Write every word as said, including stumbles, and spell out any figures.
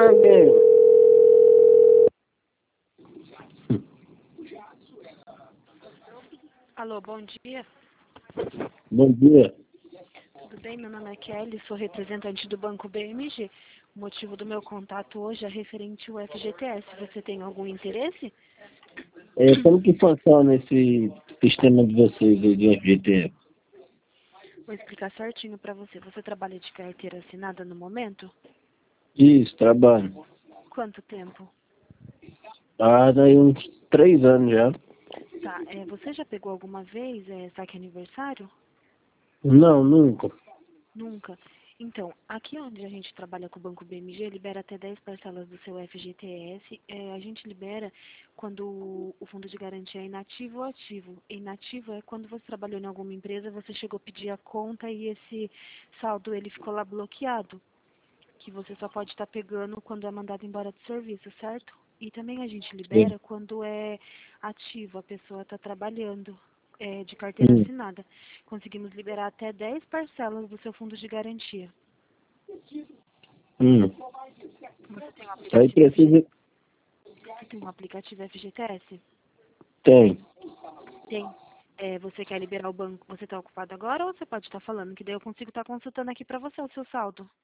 carneiro. Alô, bom dia. Bom dia. Tudo bem? Meu nome é Kelly, sou representante do Banco B M G. O motivo do meu contato hoje é referente ao F G T S. Você tem algum interesse? É, como que funciona esse sistema de vocês aí de F G T S? Vou explicar certinho para você. Você trabalha de carteira assinada no momento? Isso, trabalho. Quanto tempo? Ah, daí uns três anos já. Tá, é, você já pegou alguma vez é, saque aniversário? Não, nunca. Nunca. Então, aqui onde a gente trabalha com o Banco B M G, libera até dez parcelas do seu F G T S. É, a gente libera quando o, o fundo de garantia é inativo ou ativo. Inativo é quando você trabalhou em alguma empresa, você chegou a pedir a conta e esse saldo ele ficou lá bloqueado, que você só pode estar pegando quando é mandado embora do serviço, certo? E também a gente Sim. libera quando é ativo, a pessoa está trabalhando é, de carteira Hum, assinada. Conseguimos liberar até dez parcelas do seu fundo de garantia. hum. Você tem um Aí aplicativo F G... precisa... Você tem um aplicativo F G T S? Tem. Tem. É, você quer liberar o banco? Você está ocupado agora ou você pode estar falando? Que daí eu consigo estar consultando aqui para você o seu saldo.